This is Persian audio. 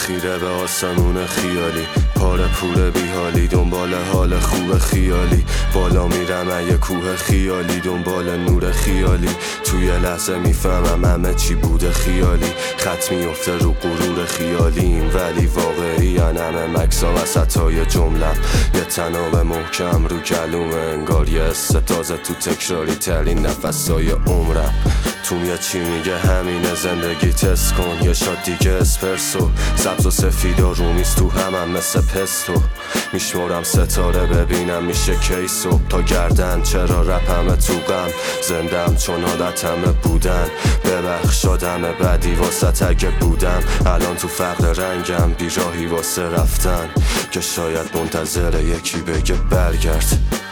خیره به آسمون خیالی، پاره پول بیحالی، دنبال حال خوب خیالی. بالا میرم یه کوه خیالی، دنبال نور خیالی. توی لحظه میفهمم همه چی بوده خیالی. خط میفته رو غرور خیالیم، ولی واقعی همه مکسا وسطای جملم. یه تناب محکم رو کلومه، انگار یه تازه تو تکراری ترین نفسای عمرم. تو یه چی میگه همینه زندگی، تست کن یه شات دیگه اسپرسو. سبز و سفید و رومیز تو همم مثل پستو. میشمرم ستاره ببینم میشه کی صبح تا گردن. چرا رپمه تو غم زندم چون عادتمه بودن. ببخش آدم بدی واسه اگه بودم الان تو فقر رنگم، بیراهی واسه رفتن که شاید منتظر یکی بگه برگرد.